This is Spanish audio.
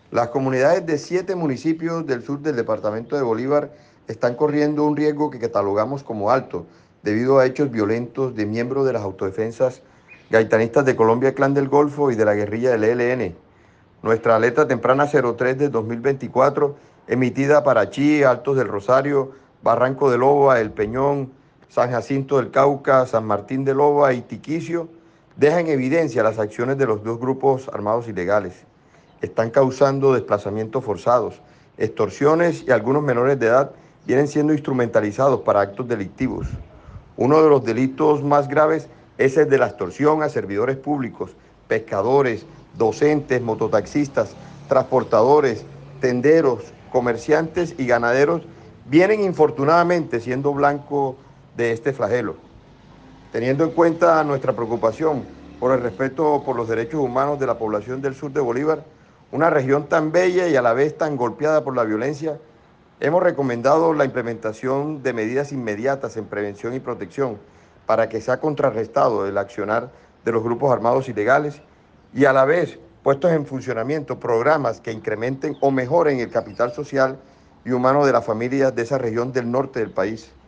Las comunidades de 7 municipios del sur del departamento de Bolívar están corriendo un riesgo que catalogamos como alto debido a hechos violentos de miembros de las autodefensas gaitanistas de Colombia, Clan del Golfo y de la guerrilla del ELN. Nuestra alerta temprana 03 de 2024, emitida para Chía, Altos del Rosario, Barranco de Loba, El Peñón, San Jacinto del Cauca, San Martín de Loba y Tiquicio, deja en evidencia las acciones de los dos grupos armados ilegales. Están causando desplazamientos forzados, extorsiones y algunos menores de edad vienen siendo instrumentalizados para actos delictivos. Uno de los delitos más graves es el de la extorsión a servidores públicos, pescadores, docentes, mototaxistas, transportadores, tenderos, comerciantes y ganaderos vienen infortunadamente siendo blanco de este flagelo. Teniendo en cuenta nuestra preocupación por el respeto por los derechos humanos de la población del sur de Bolívar, una región tan bella y a la vez tan golpeada por la violencia, hemos recomendado la implementación de medidas inmediatas en prevención y protección para que sea contrarrestado el accionar de los grupos armados ilegales y a la vez puestos en funcionamiento programas que incrementen o mejoren el capital social y humano de las familias de esa región del norte del país.